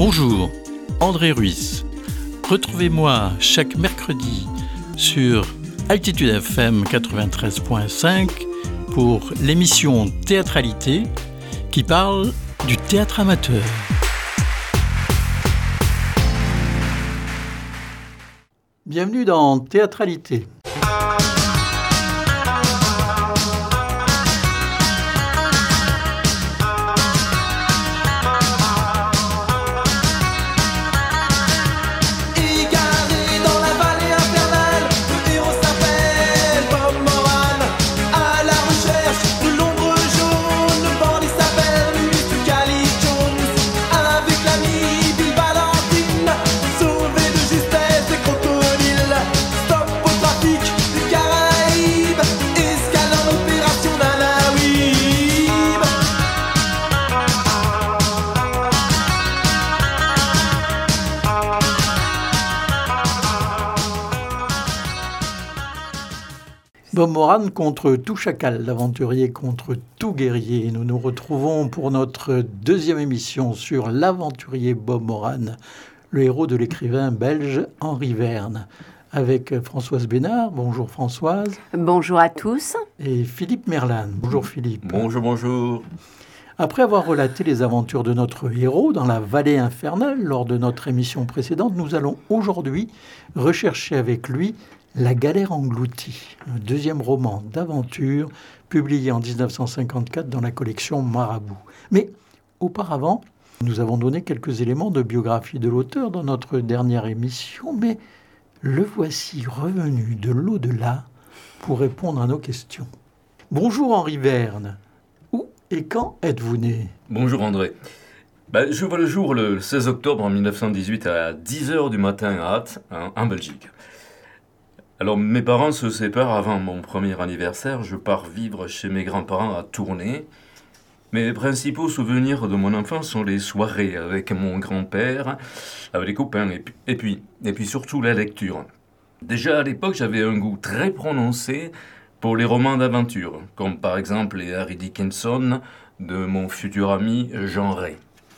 Bonjour, André Ruiz. Retrouvez-moi chaque mercredi sur Altitude FM 93.5 pour l'émission Théâtralité qui parle du théâtre amateur. Bienvenue dans Théâtralité. Bob Moran contre tout chacal, l'aventurier contre tout guerrier. Nous nous retrouvons pour notre deuxième émission sur l'aventurier Bob Moran, le héros de l'écrivain belge Henri Verne, avec Françoise Bénard. Bonjour Françoise. Bonjour à tous. Et Philippe Merlan. Bonjour Philippe. Bonjour, bonjour. Après avoir relaté les aventures de notre héros dans la vallée infernale lors de notre émission précédente, nous allons aujourd'hui rechercher avec lui La galère engloutie, un deuxième roman d'aventure publié en 1954 dans la collection Marabout. Mais auparavant, nous avons donné quelques éléments de biographie de l'auteur dans notre dernière émission, mais le voici revenu de l'au-delà pour répondre à nos questions. Bonjour Henri Verne. Où et quand êtes-vous né ? Bonjour André. Je vois le jour le 16 octobre 1918 à 10h du matin à Ath, en Belgique. Alors, mes parents se séparent avant mon premier anniversaire. Je pars vivre chez mes grands-parents à Tournai. Mes principaux souvenirs de mon enfance sont les soirées avec mon grand-père, avec les copains, et puis surtout la lecture. Déjà à l'époque, j'avais un goût très prononcé pour les romans d'aventure, comme par exemple les Harry Dickinson de mon futur ami Jean Ray.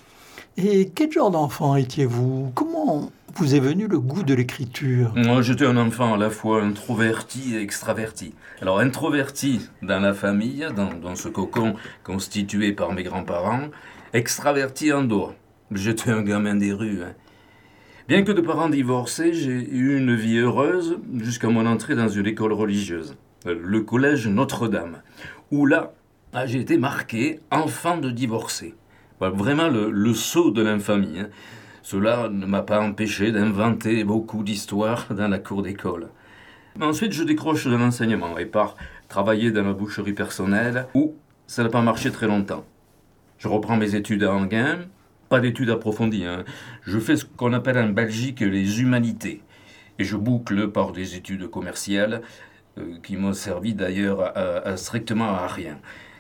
Et quel genre d'enfant étiez-vous ? Comment vous est venu le goût de l'écriture ? Moi, j'étais un enfant à la fois introverti et extraverti. Alors, introverti dans la famille, dans ce cocon constitué par mes grands-parents, extraverti en dehors. J'étais un gamin des rues. Bien que de parents divorcés, j'ai eu une vie heureuse jusqu'à mon entrée dans une école religieuse, le collège Notre-Dame, où là, j'ai été marqué enfant de divorcé. Vraiment le sceau de l'infamie. Cela ne m'a pas empêché d'inventer beaucoup d'histoires dans la cour d'école. Ensuite, je décroche de l'enseignement et pars travailler dans la boucherie personnelle où ça n'a pas marché très longtemps. Je reprends mes études à Enghien, pas d'études approfondies. Je fais ce qu'on appelle en Belgique les humanités. Et je boucle par des études commerciales qui m'ont servi d'ailleurs à strictement à rien.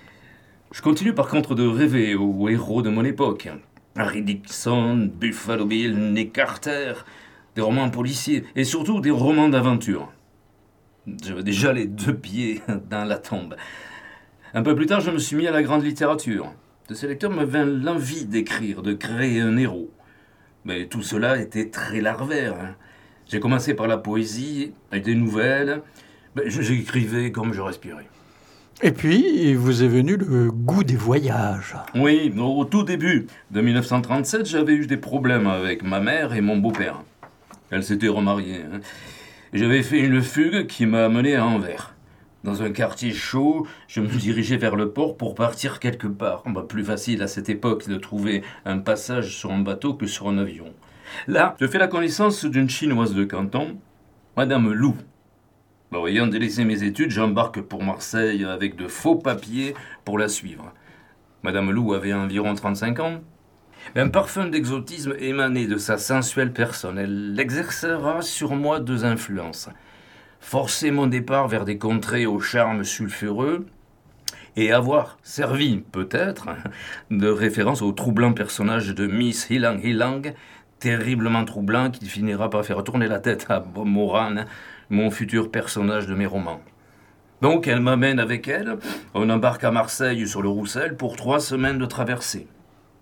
Je continue par contre de rêver aux héros de mon époque. Harry Dickinson, Buffalo Bill, Nick Carter, des romans policiers et surtout des romans d'aventure. J'avais déjà les deux pieds dans la tombe. Un peu plus tard, je me suis mis à la grande littérature. De ces lecteurs me vint l'envie d'écrire, de créer un héros. Mais tout cela était très larvaire. J'ai commencé par la poésie et des nouvelles. J'écrivais comme je respirais. Et puis, vous est venu le goût des voyages. Oui, au tout début de 1937, j'avais eu des problèmes avec ma mère et mon beau-père. Elle s'était remariée. J'avais fait une fugue qui m'a amené à Anvers. Dans un quartier chaud, je me dirigeais vers le port pour partir quelque part. Plus facile à cette époque de trouver un passage sur un bateau que sur un avion. Là, je fais la connaissance d'une Chinoise de Canton, Madame Lou. Ayant délaissé mes études, j'embarque pour Marseille avec de faux papiers pour la suivre. Madame Lou avait environ 35 ans. Un parfum d'exotisme émané de sa sensuelle personne. Elle exercera sur moi deux influences. Forcer mon départ vers des contrées au charme sulfureux et avoir servi, peut-être, de référence au troublant personnage de Miss Hilang Hilang, terriblement troublant qui finira par faire tourner la tête à Bob Moran, mon futur personnage de mes romans. Donc elle m'amène avec elle, on embarque à Marseille sur le Roussel pour 3 semaines de traversée.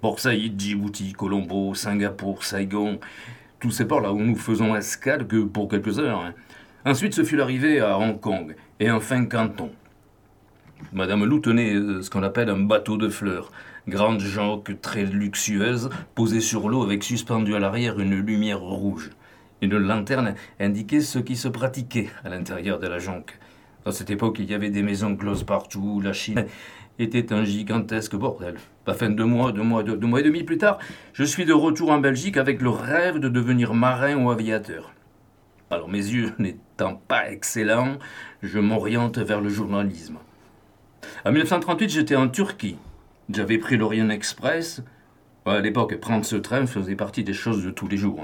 Port Saïd, Djibouti, Colombo, Singapour, Saigon, tous ces ports là où nous faisons escale que pour quelques heures. Ensuite, ce fut l'arrivée à Hong Kong et enfin Canton. Madame Lou tenait ce qu'on appelle un bateau de fleurs, grande jonque très luxueuse, posée sur l'eau avec suspendu à l'arrière une lumière rouge. Une lanterne indiquait ce qui se pratiquait à l'intérieur de la jonque. À cette époque, il y avait des maisons closes partout, la Chine était un gigantesque bordel. Enfin, deux mois et demi plus tard, je suis de retour en Belgique avec le rêve de devenir marin ou aviateur. Alors, mes yeux n'étant pas excellents, je m'oriente vers le journalisme. En 1938, j'étais en Turquie. J'avais pris l'Orient Express. À l'époque, prendre ce train faisait partie des choses de tous les jours.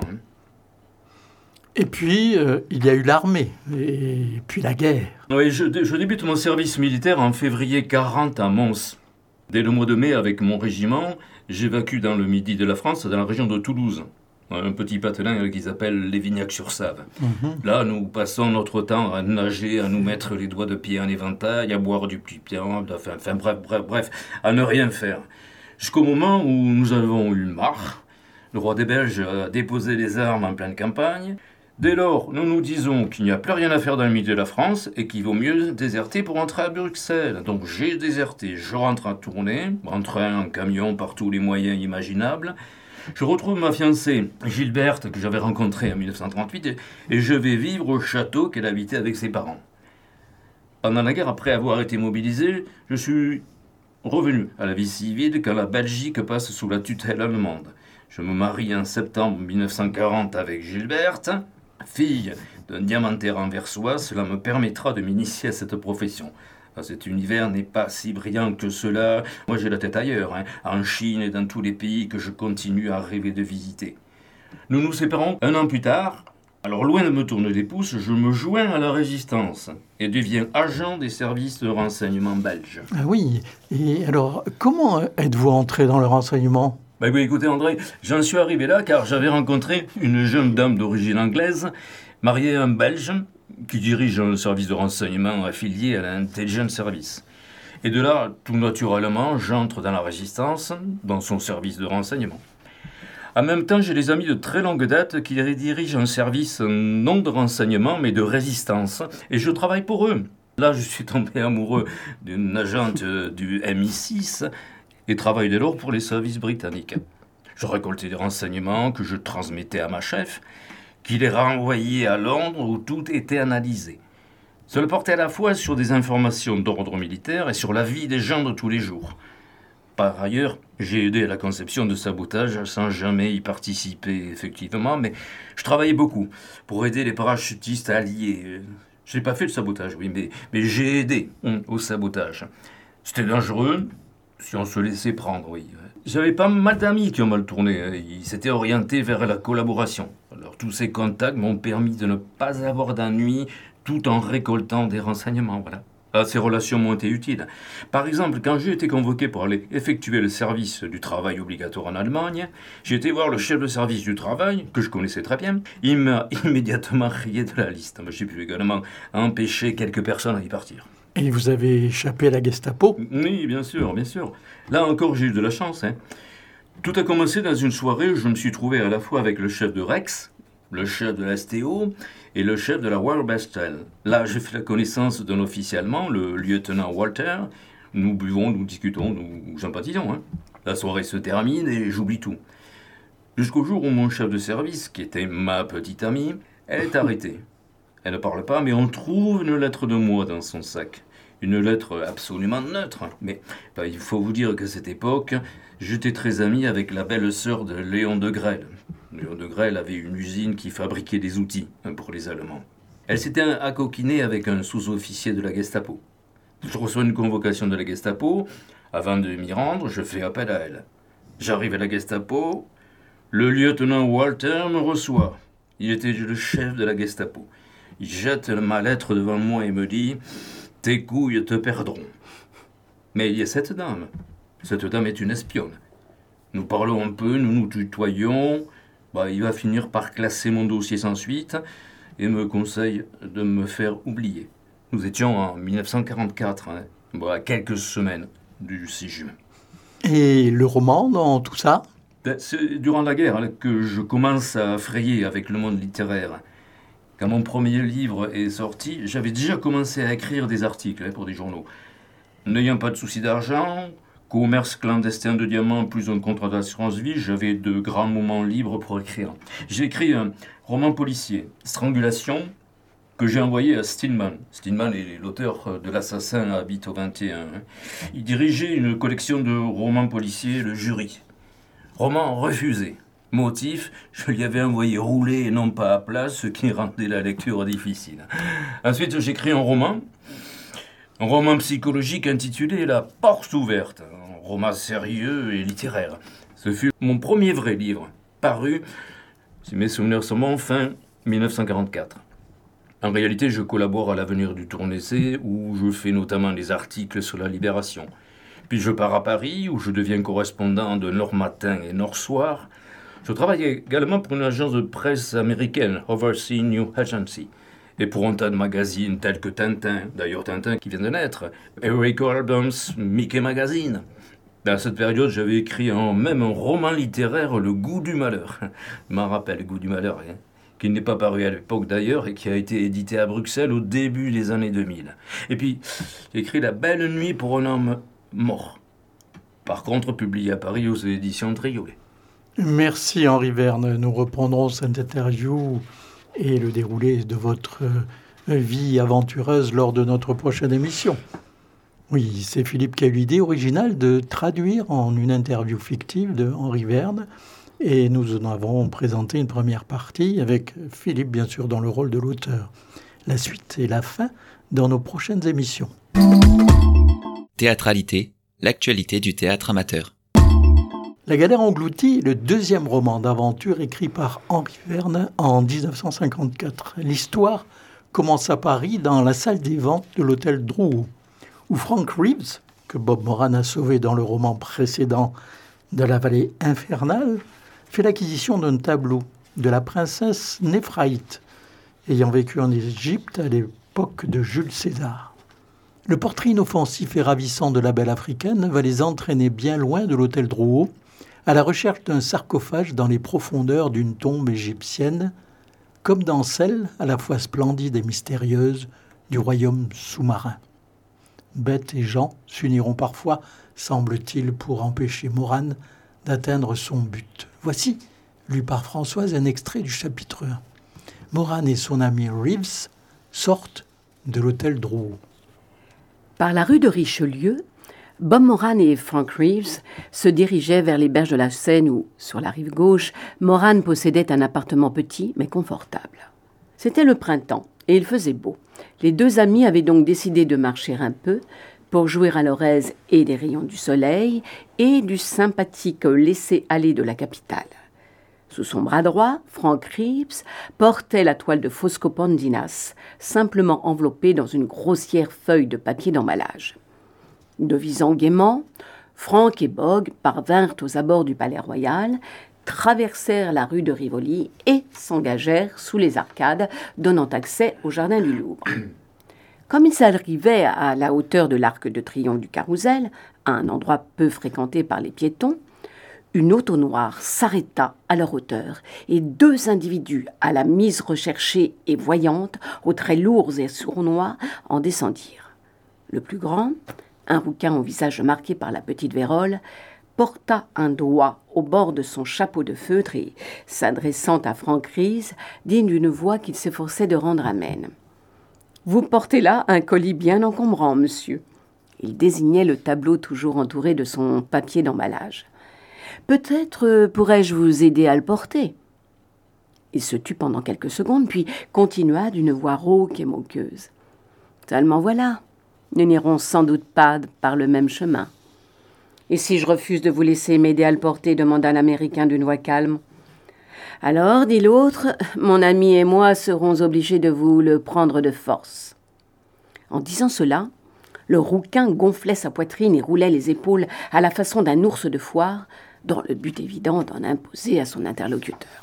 Et puis, il y a eu l'armée, et puis la guerre. Oui, je débute mon service militaire en février 40 à Mons. Dès le mois de mai, avec mon régiment, j'évacue dans le midi de la France, dans la région de Toulouse. Un petit patelin qu'ils appellent Lévignac-sur-Save. Là, nous passons notre temps à nager, à nous mettre les doigts de pied en éventail, à boire du piperon, bref, à ne rien faire. Jusqu'au moment où nous avons eu marre, le roi des Belges a déposé les armes en pleine campagne. Dès lors, nous nous disons qu'il n'y a plus rien à faire dans le milieu de la France et qu'il vaut mieux déserter pour rentrer à Bruxelles. Donc j'ai déserté, je rentre en tournée, en train, en camion, par tous les moyens imaginables. Je retrouve ma fiancée, Gilberte, que j'avais rencontrée en 1938, et je vais vivre au château qu'elle habitait avec ses parents. Pendant la guerre, après avoir été mobilisé, je suis revenu à la vie civile quand la Belgique passe sous la tutelle allemande. Je me marie en septembre 1940 avec Gilberte, fille d'un diamantaire anversois. Cela me permettra de m'initier à cette profession. Cet univers n'est pas si brillant que cela. Moi, j'ai la tête ailleurs, en Chine et dans tous les pays que je continue à rêver de visiter. Nous nous séparons 1 an plus tard. Alors, loin de me tourner les pouces, je me joins à la résistance et deviens agent des services de renseignement belges. Ah oui, et alors, comment êtes-vous entré dans le renseignement ? Oui, écoutez André, j'en suis arrivé là car j'avais rencontré une jeune dame d'origine anglaise, mariée à un Belge, qui dirige un service de renseignement affilié à l'Intelligence Service. Et de là, tout naturellement, j'entre dans la résistance, dans son service de renseignement. En même temps, j'ai des amis de très longue date qui dirigent un service non de renseignement, mais de résistance, et je travaille pour eux. Là, je suis tombé amoureux d'une agente du MI6, et travaille dès lors pour les services britanniques. Je récoltais des renseignements que je transmettais à ma chef, qui les renvoyait à Londres où tout était analysé. Cela portait à la fois sur des informations d'ordre militaire et sur la vie des gens de tous les jours. Par ailleurs, j'ai aidé à la conception de sabotage sans jamais y participer effectivement, mais je travaillais beaucoup pour aider les parachutistes alliés. Je n'ai pas fait le sabotage, oui, mais j'ai aidé au sabotage. C'était dangereux, si on se laissait prendre, oui. J'avais pas mal d'amis qui ont mal tourné. Ils s'étaient orientés vers la collaboration. Alors tous ces contacts m'ont permis de ne pas avoir d'ennui tout en récoltant des renseignements, voilà. Ces relations m'ont été utiles. Par exemple, quand j'ai été convoqué pour aller effectuer le service du travail obligatoire en Allemagne, j'ai été voir le chef de service du travail, que je connaissais très bien. Il m'a immédiatement rayé de la liste. J'ai pu également empêcher quelques personnes à y partir. Et vous avez échappé à la Gestapo ? Oui, bien sûr. Là encore, j'ai eu de la chance. Tout a commencé dans une soirée où je me suis trouvé à la fois avec le chef de Rex, le chef de la STO et le chef de la Royal Bastel. Là, j'ai fait la connaissance d'un officier allemand, le lieutenant Walter. Nous buvons, nous discutons, nous sympathisons. La soirée se termine et j'oublie tout. Jusqu'au jour où mon chef de service, qui était ma petite amie, elle est arrêtée. Elle ne parle pas, mais on trouve une lettre de moi dans son sac. Une lettre absolument neutre. Mais il faut vous dire qu'à cette époque, j'étais très ami avec la belle-sœur de Léon de Grelle. Léon de Grelle avait une usine qui fabriquait des outils pour les Allemands. Elle s'était accoquinée avec un sous-officier de la Gestapo. Je reçois une convocation de la Gestapo. Avant de m'y rendre, je fais appel à elle. J'arrive à la Gestapo. Le lieutenant Walter me reçoit. Il était le chef de la Gestapo. Il jette ma lettre devant moi et me dit « Tes couilles te perdront ». Mais il y a cette dame. Cette dame est une espionne. Nous parlons un peu, nous nous tutoyons. Il va finir par classer mon dossier sans suite et me conseille de me faire oublier. Nous étions en 1944, à quelques semaines du 6 juin. Et le roman dans tout ça? C'est durant la guerre que je commence à frayer avec le monde littéraire. Quand mon premier livre est sorti, j'avais déjà commencé à écrire des articles pour des journaux. N'ayant pas de souci d'argent, commerce clandestin de diamants plus un contrat d'assurance vie, j'avais de grands moments libres pour écrire. J'ai écrit un roman policier, Strangulation, que j'ai envoyé à Stillman. Stillman est l'auteur de L'Assassin habite au 21. Il dirigeait une collection de romans policiers, Le Jury. Roman refusé. Motif, je lui avais envoyé rouler et non pas à plat, ce qui rendait la lecture difficile. Ensuite, j'écris un roman psychologique intitulé La Porte ouverte, un roman sérieux et littéraire. Ce fut mon premier vrai livre, paru, si mes souvenirs sont bons, fin 1944. En réalité, je collabore à l'avenir du Tournaissé, où je fais notamment des articles sur la Libération. Puis je pars à Paris, où je deviens correspondant de Nord Matin et Nord Soir. Je travaille également pour une agence de presse américaine, Overseas News Agency, et pour un tas de magazines tels que Tintin, d'ailleurs Tintin qui vient de naître, Eric Albums, Mickey Magazine. À cette période, j'avais écrit même un roman littéraire, Le Goût du Malheur. Je m'en rappelle, Le Goût du Malheur, qui n'est pas paru à l'époque d'ailleurs et qui a été édité à Bruxelles au début des années 2000. Et puis, j'ai écrit La Belle Nuit pour un homme mort. Par contre, publié à Paris aux éditions Triolet. Merci Henri Verne. Nous reprendrons cette interview et le déroulé de votre vie aventureuse lors de notre prochaine émission. Oui, c'est Philippe qui a eu l'idée originale de traduire en une interview fictive de Henri Verne. Et nous en avons présenté une première partie avec Philippe, bien sûr, dans le rôle de l'auteur. La suite et la fin dans nos prochaines émissions. Théâtralité, l'actualité du théâtre amateur. La Galère engloutie est le deuxième roman d'aventure écrit par Henri Verne en 1954. L'histoire commence à Paris, dans la salle des ventes de l'hôtel Drouot, où Frank Reeves, que Bob Moran a sauvé dans le roman précédent de la vallée infernale, fait l'acquisition d'un tableau de la princesse Néphraïte, ayant vécu en Égypte à l'époque de Jules César. Le portrait inoffensif et ravissant de la belle africaine va les entraîner bien loin de l'hôtel Drouot, à la recherche d'un sarcophage dans les profondeurs d'une tombe égyptienne, comme dans celle, à la fois splendide et mystérieuse, du royaume sous-marin. Bête et Jean s'uniront parfois, semble-t-il, pour empêcher Moran d'atteindre son but. Voici, lu par Françoise, un extrait du chapitre 1. Moran et son ami Reeves sortent de l'hôtel Drouot. Par la rue de Richelieu, Bob Moran et Frank Reeves se dirigeaient vers les berges de la Seine où, sur la rive gauche, Moran possédait un appartement petit mais confortable. C'était le printemps et il faisait beau. Les deux amis avaient donc décidé de marcher un peu pour jouir à leur aise et des rayons du soleil et du sympathique laisser-aller de la capitale. Sous son bras droit, Frank Reeves portait la toile de Fosco Pondinas, simplement enveloppée dans une grossière feuille de papier d'emballage. Devisant gaiement, Frank et Bog parvinrent aux abords du Palais Royal, traversèrent la rue de Rivoli et s'engagèrent sous les arcades donnant accès au jardin du Louvre. Comme ils arrivaient à la hauteur de l'Arc de Triomphe du Carrousel, à un endroit peu fréquenté par les piétons, une auto noire s'arrêta à leur hauteur et deux individus à la mise recherchée et voyante, aux traits lourds et sournois, en descendirent. Le plus grand, un rouquin au visage marqué par la petite vérole, porta un doigt au bord de son chapeau de feutre et, s'adressant à Frank Reeves, dit d'une voix qu'il s'efforçait de rendre amène. « Vous portez là un colis bien encombrant, monsieur. » Il désignait le tableau toujours entouré de son papier d'emballage. « Peut-être pourrais-je vous aider à le porter ?» Il se tut pendant quelques secondes, puis continua d'une voix rauque et moqueuse. « Seulement voilà, nous n'irons sans doute pas par le même chemin. »« Et si je refuse de vous laisser m'aider à le porter ?» demanda l'Américain d'une voix calme. « Alors, dit l'autre, mon ami et moi serons obligés de vous le prendre de force. » En disant cela, le rouquin gonflait sa poitrine et roulait les épaules à la façon d'un ours de foire, dans le but évident d'en imposer à son interlocuteur.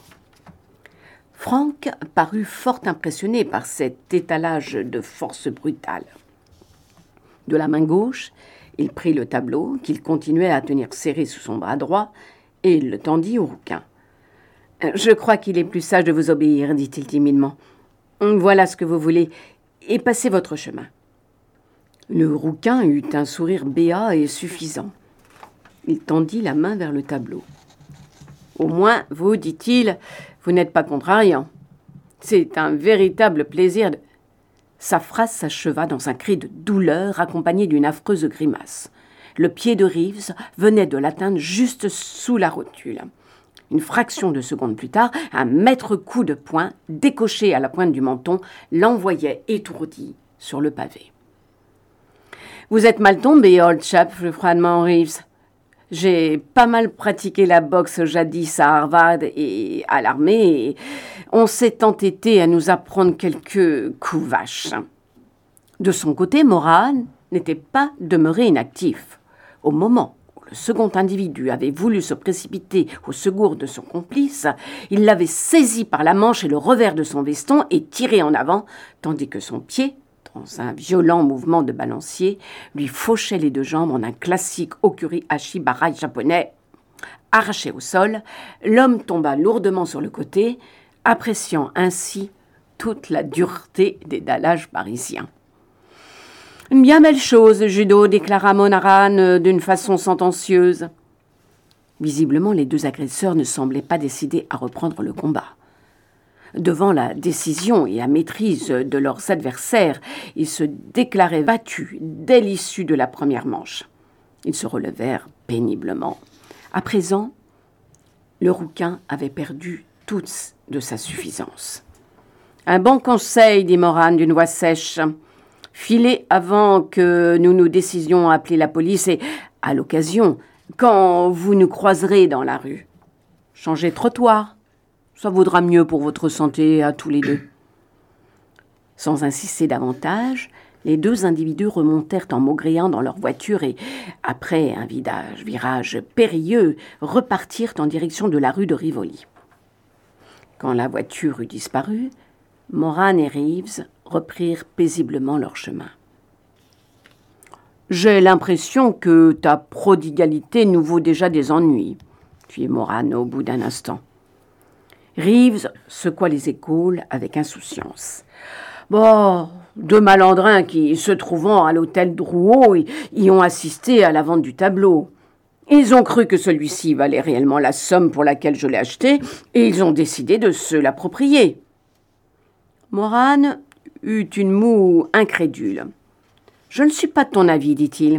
Frank parut fort impressionné par cet étalage de force brutale. De la main gauche, Il prit le tableau, qu'il continuait à tenir serré sous son bras droit, et il le tendit au rouquin. « Je crois qu'il est plus sage de vous obéir, dit-il timidement. Voilà ce que vous voulez, et passez votre chemin. » Le rouquin eut un sourire béat et suffisant. Il tendit la main vers le tableau. « Au moins, vous, dit-il, vous n'êtes pas contrariant. C'est un véritable plaisir de... » Sa phrase s'acheva dans un cri de douleur accompagné d'une affreuse grimace. Le pied de Reeves venait de l'atteindre juste sous la rotule. Une fraction de seconde plus tard, un maître coup de poing, décoché à la pointe du menton, l'envoyait étourdi sur le pavé. « Vous êtes mal tombé, old chap, froidement Reeves. J'ai pas mal pratiqué la boxe jadis à Harvard et à l'armée, et on s'est entêté à nous apprendre quelques coups vaches. » De son côté, Moran n'était pas demeuré inactif. Au moment où le second individu avait voulu se précipiter au secours de son complice, il l'avait saisi par la manche et le revers de son veston et tiré en avant, tandis que son pied, dans un violent mouvement de balancier, lui fauchait les deux jambes en un classique okuri-hachi barai japonais. Arraché au sol, l'homme tomba lourdement sur le côté, appréciant ainsi toute la dureté des dallages parisiens. « Une bien belle chose, le judo, déclara Moran d'une façon sentencieuse. » Visiblement, les deux agresseurs ne semblaient pas décidés à reprendre le combat. Devant la décision et la maîtrise de leurs adversaires, ils se déclaraient battus dès l'issue de la première manche. Ils se relevèrent péniblement. À présent, le rouquin avait perdu toute de sa suffisance. « Un bon conseil, dit Moran d'une voix sèche. Filez avant que nous nous décidions à appeler la police et, à l'occasion, quand vous nous croiserez dans la rue. Changez de trottoir. Ça vaudra mieux pour votre santé à tous les deux. » Sans insister davantage, les deux individus remontèrent en maugréant dans leur voiture et, après un virage périlleux, repartirent en direction de la rue de Rivoli. Quand la voiture eut disparu, Moran et Reeves reprirent paisiblement leur chemin. « J'ai l'impression que ta prodigalité nous vaut déjà des ennuis, » fit Moran au bout d'un instant. Reeves secoua les épaules avec insouciance. « Bon, deux malandrins qui, se trouvant à l'hôtel Drouot, y ont assisté à la vente du tableau. Ils ont cru que celui-ci valait réellement la somme pour laquelle je l'ai acheté, et ils ont décidé de se l'approprier. » Moran eut une moue incrédule. « Je ne suis pas de ton avis, dit-il.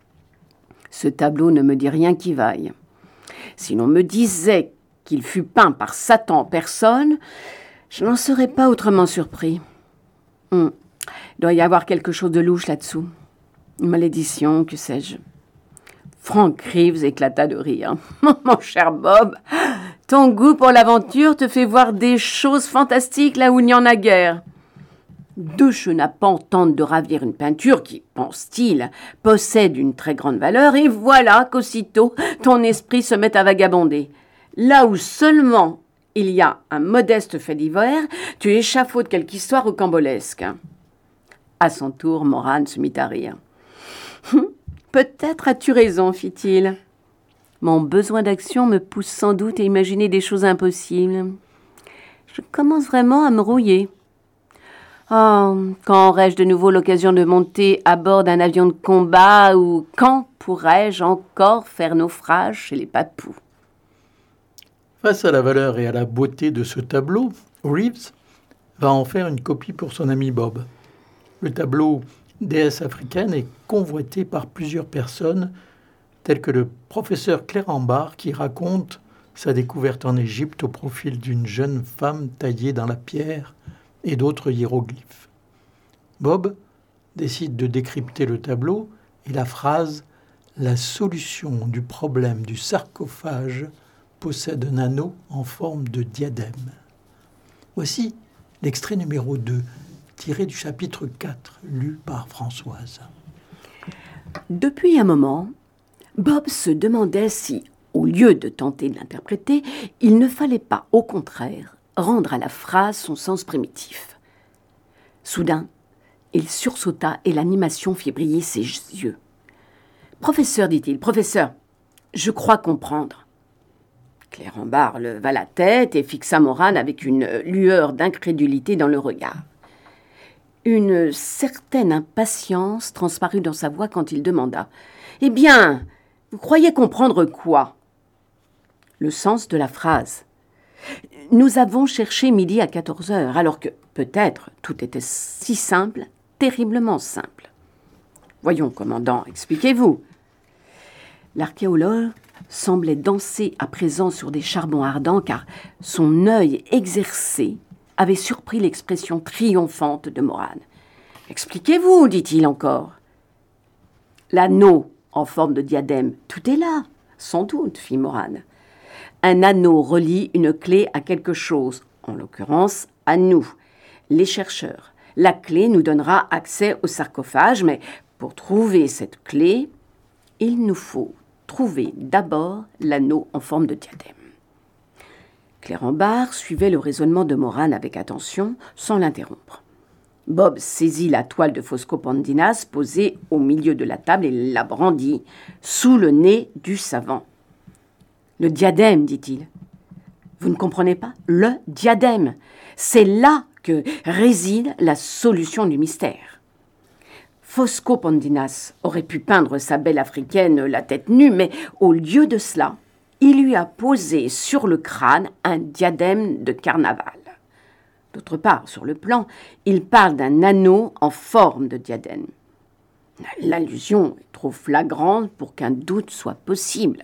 Ce tableau ne me dit rien qui vaille. Si l'on me disait qu'il fut peint par Satan en personne, je n'en serais pas autrement surpris. Il doit y avoir quelque chose de louche là-dessous. Une malédiction, que sais-je. » Frank Reeves éclata de rire. « Mon cher Bob, ton goût pour l'aventure te fait voir des choses fantastiques là où il n'y en a guère. Deux chenapans tentent de ravir une peinture qui, pense-t-il, possède une très grande valeur, et voilà qu'aussitôt ton esprit se met à vagabonder. Là où seulement il y a un modeste fait divers, tu échafaudes quelque histoire rocambolesque. » À son tour, Moran se mit à rire. « Peut-être as-tu raison, fit-il. Mon besoin d'action me pousse sans doute à imaginer des choses impossibles. Je commence vraiment à me rouiller. Oh, quand aurai-je de nouveau l'occasion de monter à bord d'un avion de combat ou quand pourrai-je encore faire naufrage chez les papous ?» Face à la valeur et à la beauté de ce tableau, Reeves va en faire une copie pour son ami Bob. Le tableau Déesse africaine est convoité par plusieurs personnes, telles que le professeur Clérambar qui raconte sa découverte en Égypte au profil d'une jeune femme taillée dans la pierre et d'autres hiéroglyphes. Bob décide de décrypter le tableau et la phrase « La solution du problème du sarcophage possède un anneau en forme de diadème ». Voici l'extrait numéro 2, tiré du chapitre 4, lu par Françoise. Depuis un moment, Bob se demandait si, au lieu de tenter de l'interpréter, il ne fallait pas, au contraire, rendre à la phrase son sens primitif. Soudain, il sursauta et l'animation fit briller ses yeux. « Professeur, dit-il, professeur, je crois comprendre. » Clérambart leva la tête et fixa Morane avec une lueur d'incrédulité dans le regard. Une certaine impatience transparut dans sa voix quand il demanda « Eh bien, vous croyez comprendre quoi ?» Le sens de la phrase. Nous avons cherché midi à 14 heures, alors que, peut-être, tout était si simple, terriblement simple. Voyons, commandant, expliquez-vous. L'archéologue semblait danser à présent sur des charbons ardents, car son œil exercé avait surpris l'expression triomphante de Morane. « Expliquez-vous, dit-il encore. »« L'anneau en forme de diadème, tout est là, sans doute, fit Morane. Un anneau relie une clé à quelque chose, en l'occurrence à nous, les chercheurs. La clé nous donnera accès au sarcophage, mais pour trouver cette clé, il nous faut trouver d'abord l'anneau en forme de diadème. » Clérambart suivait le raisonnement de Morane avec attention, sans l'interrompre. Bob saisit la toile de Foscopandinas posée au milieu de la table et la brandit sous le nez du savant. « Le diadème, dit-il. Vous ne comprenez pas ? Le diadème. C'est là que réside la solution du mystère. Foscopandinas aurait pu peindre sa belle africaine la tête nue, mais au lieu de cela, il lui a posé sur le crâne un diadème de carnaval. D'autre part, sur le plan, il parle d'un anneau en forme de diadème. L'allusion est trop flagrante pour qu'un doute soit possible.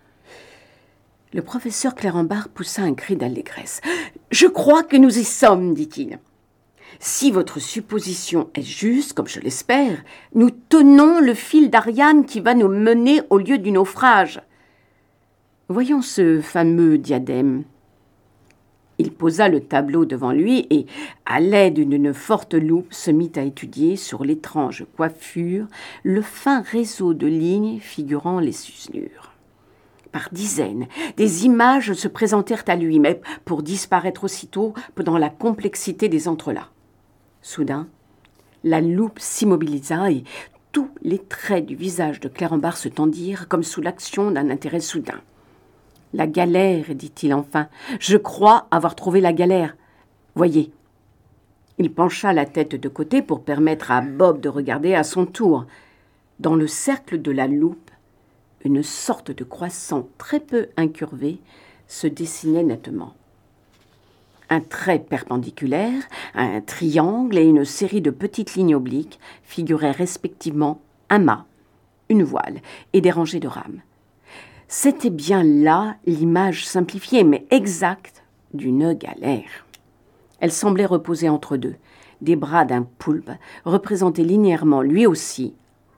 Le professeur Clérambart poussa un cri d'allégresse. « Je crois que nous y sommes, dit-il. Si votre supposition est juste, comme je l'espère, nous tenons le fil d'Ariane qui va nous mener au lieu du naufrage. Voyons ce fameux diadème. » Il posa le tableau devant lui et, à l'aide d'une forte loupe, se mit à étudier sur l'étrange coiffure le fin réseau de lignes figurant les susnures. Par dizaines, des images se présentèrent à lui, mais pour disparaître aussitôt dans la complexité des entrelacs. Soudain, la loupe s'immobilisa et tous les traits du visage de Clérambart se tendirent comme sous l'action d'un intérêt soudain. « La galère, dit-il enfin. Je crois avoir trouvé la galère. Voyez. » Il pencha la tête de côté pour permettre à Bob de regarder à son tour. Dans le cercle de la loupe, une sorte de croissant très peu incurvé se dessinait nettement. Un trait perpendiculaire, un triangle et une série de petites lignes obliques figuraient respectivement un mât, une voile et des rangées de rames. C'était bien là l'image simplifiée, mais exacte, d'une galère. Elle semblait reposer entre deux. Des bras d'un poulpe représentaient linéairement, lui aussi.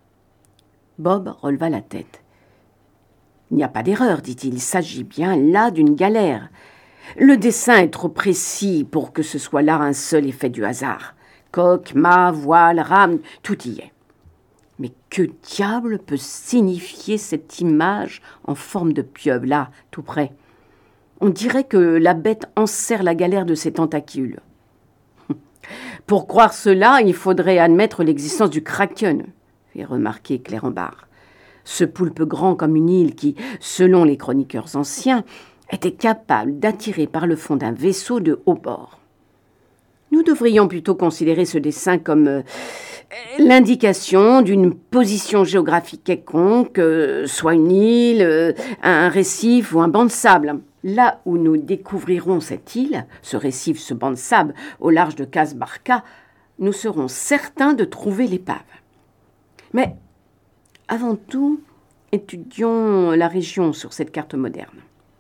Bob releva la tête. « Il n'y a pas d'erreur, dit-il, il s'agit bien là d'une galère. Le dessin est trop précis pour que ce soit là un seul effet du hasard. Coque, mât, voile, rame, tout y est. Mais que diable peut signifier cette image en forme de pieuvre, là, tout près? On dirait que la bête enserre la galère de ses tentacules. Pour croire cela, il faudrait admettre l'existence du kraken, fit remarquer Clérambart. Ce poulpe grand comme une île qui, selon les chroniqueurs anciens, était capable d'attirer par le fond d'un vaisseau de haut bord. Nous devrions plutôt considérer ce dessin comme l'indication d'une position géographique quelconque, soit une île, un récif ou un banc de sable. Là où nous découvrirons cette île, ce récif, ce banc de sable, au large de Casbarca, nous serons certains de trouver l'épave. Mais, avant tout, étudions la région sur cette carte moderne.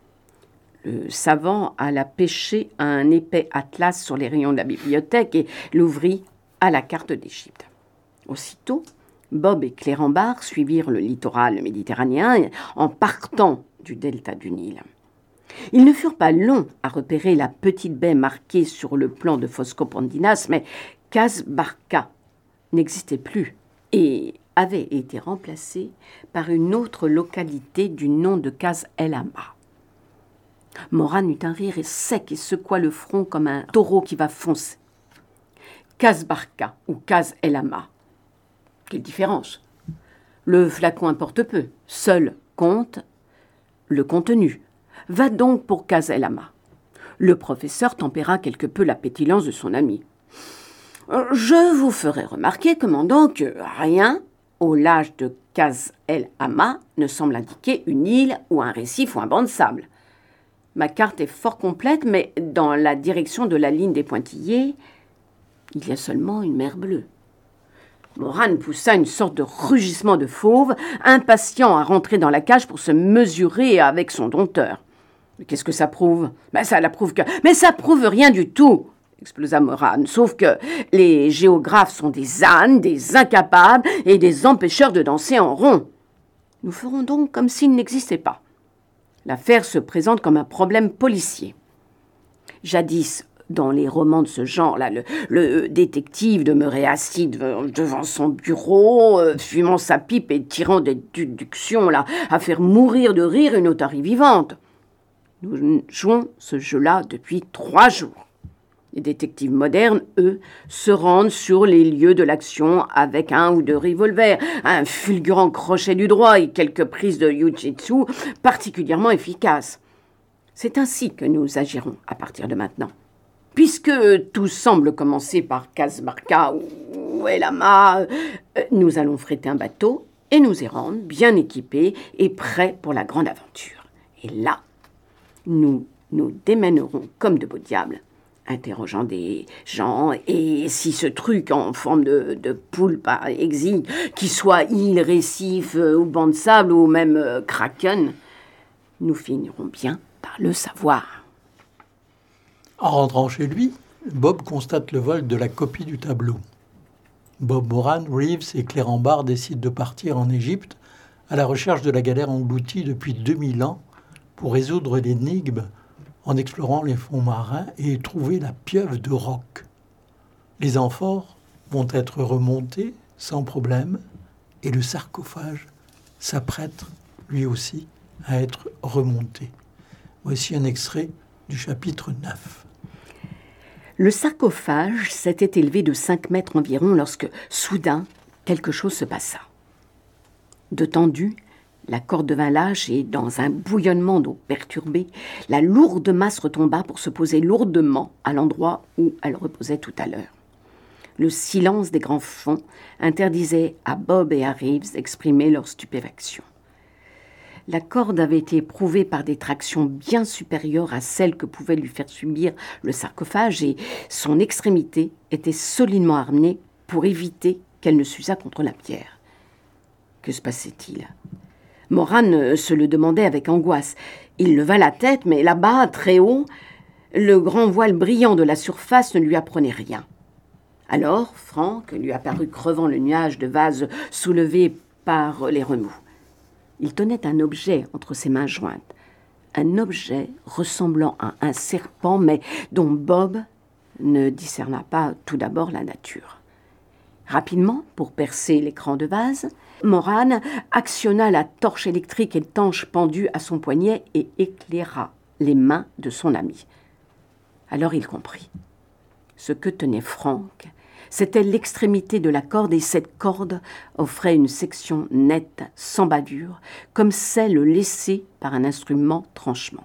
Le savant alla pêcher un épais atlas sur les rayons de la bibliothèque et l'ouvrit à la carte d'Égypte. Aussitôt, Bob et Clérambart suivirent le littoral méditerranéen en partant du delta du Nil. Ils ne furent pas longs à repérer la petite baie marquée sur le plan de Foscopandinas, mais Casbarca n'existait plus et avait été remplacée par une autre localité du nom de Cas El Ama. Morane eut un rire sec et secoua le front comme un taureau qui va foncer. Casbarca ou Cas El Ama. Quelle différence! Le flacon importe peu. Seul compte le contenu. Va donc pour Kaz el-Ama. Le professeur tempéra quelque peu la pétillance de son ami. Je vous ferai remarquer, commandant, que rien, au large de Kaz el-Ama, ne semble indiquer une île ou un récif ou un banc de sable. Ma carte est fort complète, mais dans la direction de la ligne des pointillés, il y a seulement une mer bleue. Moran poussa une sorte de rugissement de fauve, impatient à rentrer dans la cage pour se mesurer avec son dompteur. « Mais qu'est-ce que ça prouve ? » « Ça la prouve que... »« Mais ça prouve rien du tout !» explosa Moran, « sauf que les géographes sont des ânes, des incapables et des empêcheurs de danser en rond. Nous ferons donc comme s'ils n'existaient pas. L'affaire se présente comme un problème policier. Jadis, dans les romans de ce genre-là, le détective demeurait assis devant son bureau, fumant sa pipe et tirant des déductions là, à faire mourir de rire une otarie vivante. Nous jouons ce jeu-là depuis 3 jours. Les détectives modernes, eux, se rendent sur les lieux de l'action avec 1 ou 2 revolvers, un fulgurant crochet du droit et quelques prises de jiu-jitsu particulièrement efficaces. C'est ainsi que nous agirons à partir de maintenant. Puisque tout semble commencer par Casmarca ou el-Ama, nous allons fréter un bateau et nous y rendre bien équipés et prêts pour la grande aventure. Et là, nous nous démènerons comme de beaux diables, interrogeant des gens, et si ce truc en forme de poulpe existe, qu'il soit île, récif ou banc de sable ou même kraken, nous finirons bien par le savoir. En rentrant chez lui, Bob constate le vol de la copie du tableau. Bob Moran, Reeves et Clérambault décident de partir en Égypte à la recherche de la galère engloutie depuis 2000 ans pour résoudre l'énigme en explorant les fonds marins et trouver la pieuvre de roc. Les amphores vont être remontés sans problème et le sarcophage s'apprête lui aussi à être remonté. Voici un extrait du chapitre 9. Le sarcophage s'était élevé de 5 mètres environ lorsque, soudain, quelque chose se passa. De tendu, la corde devint lâche et, dans un bouillonnement d'eau perturbée, la lourde masse retomba pour se poser lourdement à l'endroit où elle reposait tout à l'heure. Le silence des grands fonds interdisait à Bob et à Reeves d'exprimer leur stupéfaction. La corde avait été éprouvée par des tractions bien supérieures à celles que pouvait lui faire subir le sarcophage et son extrémité était solidement armée pour éviter qu'elle ne s'usât contre la pierre. Que se passait-il ? Moran se le demandait avec angoisse. Il leva la tête, mais là-bas, très haut, le grand voile brillant de la surface ne lui apprenait rien. Alors, Franck lui apparut crevant le nuage de vase soulevé par les remous. Il tenait un objet entre ses mains jointes, un objet ressemblant à un serpent, mais dont Bob ne discerna pas tout d'abord la nature. Rapidement, pour percer l'écran de vase, Moran actionna la torche électrique étanche pendue à son poignet et éclaira les mains de son ami. Alors il comprit. Ce que tenait Franck, c'était l'extrémité de la corde et cette corde offrait une section nette, sans bavure, comme celle laissée par un instrument tranchement.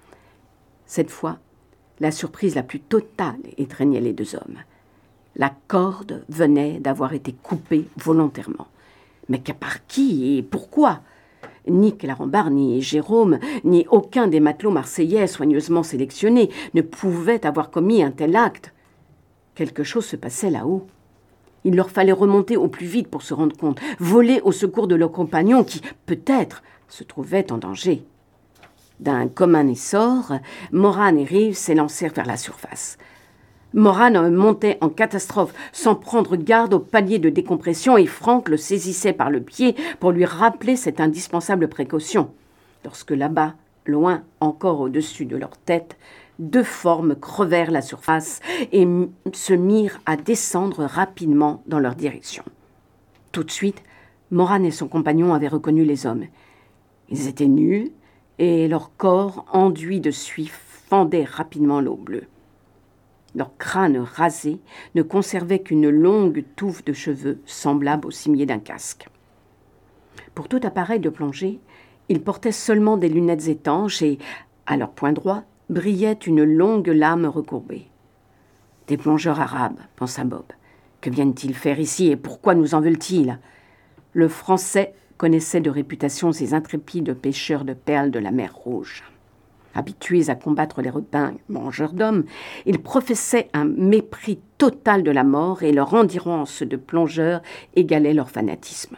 Cette fois, la surprise la plus totale étreignait les 2 hommes. La corde venait d'avoir été coupée volontairement. Mais par qui et pourquoi ? Ni Clérambault, ni Jérôme, ni aucun des matelots marseillais soigneusement sélectionnés ne pouvaient avoir commis un tel acte. Quelque chose se passait là-haut. Il leur fallait remonter au plus vite pour se rendre compte, voler au secours de leurs compagnons qui, peut-être, se trouvaient en danger. D'un commun essor, Moran et Reeves s'élancèrent vers la surface. Moran montait en catastrophe sans prendre garde au palier de décompression et Franck le saisissait par le pied pour lui rappeler cette indispensable précaution. Lorsque là-bas, loin encore au-dessus de leur tête, 2 formes crevèrent la surface et se mirent à descendre rapidement dans leur direction. Tout de suite, Moran et son compagnon avaient reconnu les hommes. Ils étaient nus et leur corps enduit de suie fendait rapidement l'eau bleue. Leur crâne rasé ne conservait qu'une longue touffe de cheveux semblable au cimier d'un casque. Pour tout appareil de plongée, ils portaient seulement des lunettes étanches et, à leur point droit, brillait une longue lame recourbée. « Des plongeurs arabes, pensa Bob. Que viennent-ils faire ici et pourquoi nous en veulent-ils » Le Français connaissait de réputation ces intrépides pêcheurs de perles de la mer Rouge. Habitués à combattre les requins mangeurs d'hommes, ils professaient un mépris total de la mort et leur endurance de plongeurs égalait leur fanatisme.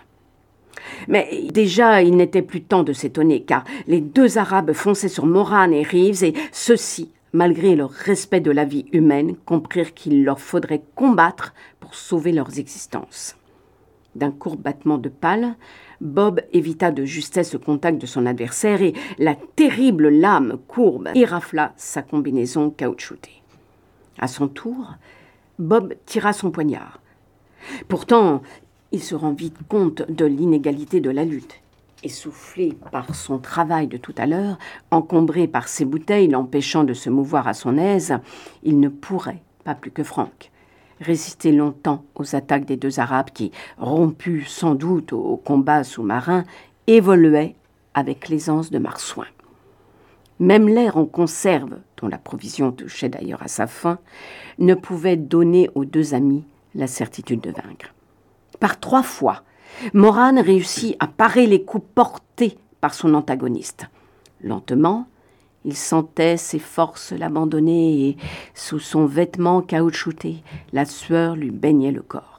Mais déjà, il n'était plus temps de s'étonner, car les deux Arabes fonçaient sur Moran et Reeves, et ceux-ci, malgré leur respect de la vie humaine, comprirent qu'il leur faudrait combattre pour sauver leurs existences. D'un court battement de pale, Bob évita de justesse le contact de son adversaire et la terrible lame courbe érafla sa combinaison caoutchoutée. À son tour, Bob tira son poignard. Pourtant, il se rend vite compte de l'inégalité de la lutte. Essoufflé par son travail de tout à l'heure, encombré par ses bouteilles l'empêchant de se mouvoir à son aise, il ne pourrait, pas plus que Frank, résister longtemps aux attaques des deux Arabes qui, rompus sans doute au combat sous-marin, évoluaient avec l'aisance de marsouins. Même l'air en conserve, dont la provision touchait d'ailleurs à sa fin, ne pouvait donner aux deux amis la certitude de vaincre. Par 3 fois, Moran réussit à parer les coups portés par son antagoniste. Lentement, il sentait ses forces l'abandonner et, sous son vêtement caoutchouté, la sueur lui baignait le corps.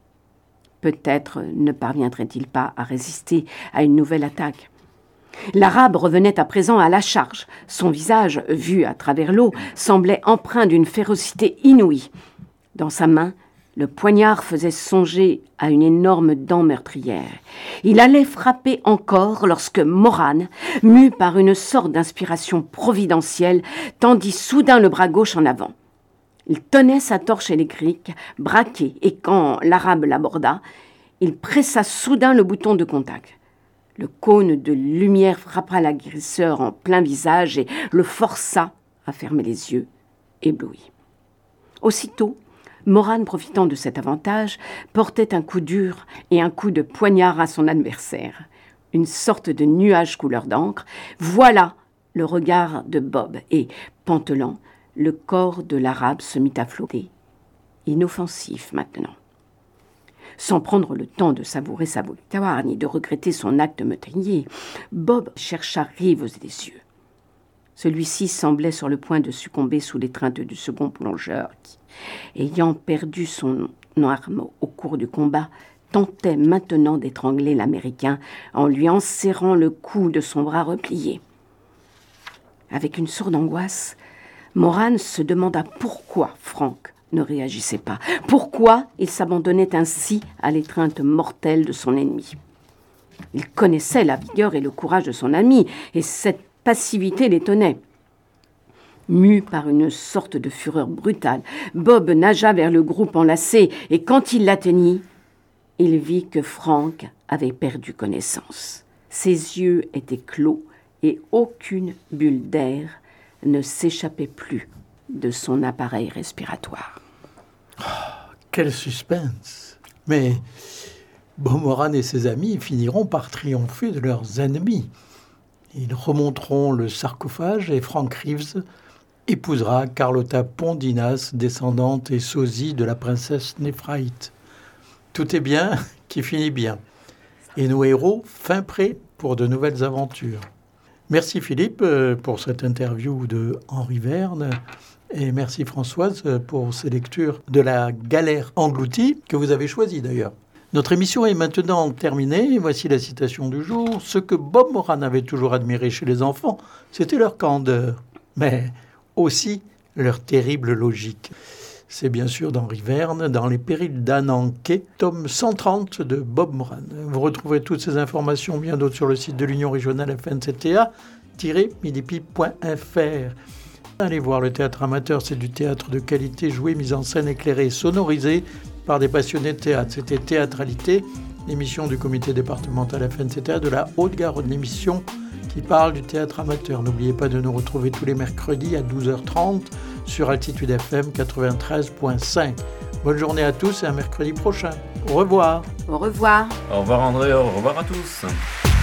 Peut-être ne parviendrait-il pas à résister à une nouvelle attaque. L'Arabe revenait à présent à la charge. Son visage, vu à travers l'eau, semblait empreint d'une férocité inouïe. Dans sa main, le poignard faisait songer à une énorme dent meurtrière. Il allait frapper encore lorsque Moran, mu par une sorte d'inspiration providentielle, tendit soudain le bras gauche en avant. Il tenait sa torche électrique, braquée, et quand l'Arabe l'aborda, il pressa soudain le bouton de contact. Le cône de lumière frappa l'agresseur en plein visage et le força à fermer les yeux, ébloui. Aussitôt, Moran, profitant de cet avantage, portait un coup dur et un coup de poignard à son adversaire. Une sorte de nuage couleur d'encre. Voilà le regard de Bob et, pantelant, le corps de l'Arabe se mit à flotter. Inoffensif maintenant. Sans prendre le temps de savourer sa victoire ni de regretter son acte meurtrier, Bob chercha Reeves des yeux. Celui-ci semblait sur le point de succomber sous l'étreinte du second plongeur qui, ayant perdu son arme au cours du combat, tentait maintenant d'étrangler l'Américain en lui enserrant le cou de son bras replié. Avec une sourde angoisse, Moran se demanda pourquoi Frank ne réagissait pas, pourquoi il s'abandonnait ainsi à l'étreinte mortelle de son ennemi. Il connaissait la vigueur et le courage de son ami, et cette passivité l'étonnait. Mu par une sorte de fureur brutale, Bob nagea vers le groupe enlacé, et quand il l'atteignit, il vit que Frank avait perdu connaissance. Ses yeux étaient clos, et aucune bulle d'air ne s'échappait plus de son appareil respiratoire. Oh, quel suspense! Mais Bob Moran et ses amis finiront par triompher de leurs ennemis. Ils remonteront le sarcophage et Frank Reeves épousera Carlotta Pondinas, descendante et sosie de la princesse Néphraïte. Tout est bien qui finit bien. Et nos héros fin prêts pour de nouvelles aventures. Merci Philippe pour cette interview de Henri Verne et merci Françoise pour ces lectures de La Galère engloutie que vous avez choisie d'ailleurs. Notre émission est maintenant terminée. Voici la citation du jour. Ce que Bob Moran avait toujours admiré chez les enfants, c'était leur candeur, mais aussi leur terrible logique. C'est bien sûr d'Henri Verne, dans Les Périls d'Ananké, tome 130 de Bob Moran. Vous retrouverez toutes ces informations, bien d'autres, sur le site de l'Union régionale FNCTA-milipi.fr. Allez voir le théâtre amateur, c'est du théâtre de qualité, joué, mis en scène, éclairé, sonorisé par des passionnés de théâtre. C'était Théâtralité, l'émission du comité départemental FNCTA de la Haute-Garonne, l'émission qui parle du théâtre amateur. N'oubliez pas de nous retrouver tous les mercredis à 12h30 sur Altitude FM 93.5. Bonne journée à tous et à mercredi prochain. Au revoir. Au revoir. Au revoir André, au revoir à tous.